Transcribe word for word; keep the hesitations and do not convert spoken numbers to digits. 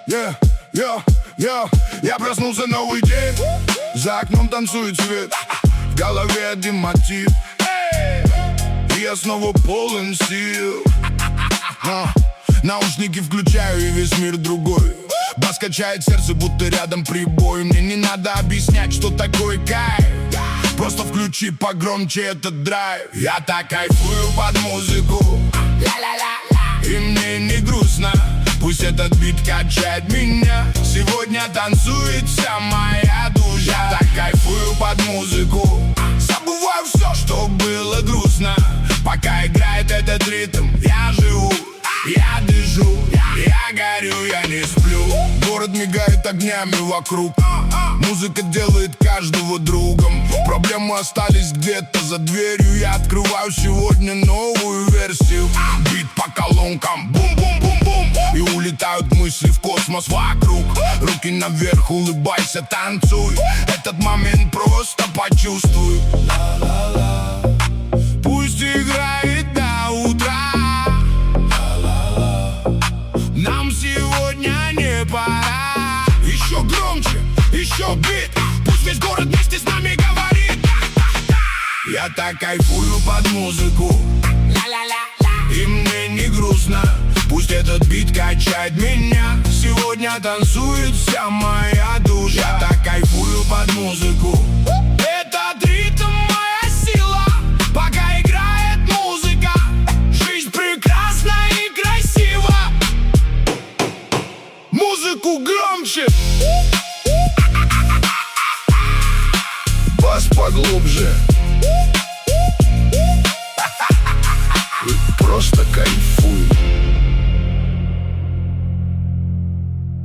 yeah, yeah, yeah. Я проснулся, новый день. За окном танцует свет, в голове один мотив. И я снова полон сил. а, Наушники включаю, и весь мир другой. Бас качает сердце, будто рядом прибой. Мне не надо объяснять, что такое кайф. Просто включи погромче этот драйв. Я так кайфую под музыку, и мне не грустно. Пусть этот бит качает меня. Сегодня танцует вся моя душа. Я так кайфую под музыку, забываю все, что было грустно. Пока играет этот ритм, я живу, я дышу, я горю, я не сплю. Город мигает огнями вокруг, музыка делает каждого другом. Проблемы остались где-то за дверью. Я открываю сегодня новую версию. Бит по колонкам, бум-бум-бум-бум, и улетают мысли в космос вокруг. Руки наверх, улыбайся, танцуй. Этот момент просто почувствуй. Ла-ла-ла. Пусть играет до утра. Нам сегодня не пора. Еще громче, еще бит. Пусть весь город вместе с нами говорит. Я так кайфую под музыку, и мне не грустно. Пусть этот бит качает меня. Сегодня танцует вся моя душа. Я так кайфую под музыку. Этот ритм моя сила. Пока играет музыка, жизнь прекрасна и красива. Музыку громче, бас поглубже. Вы просто кайфуете.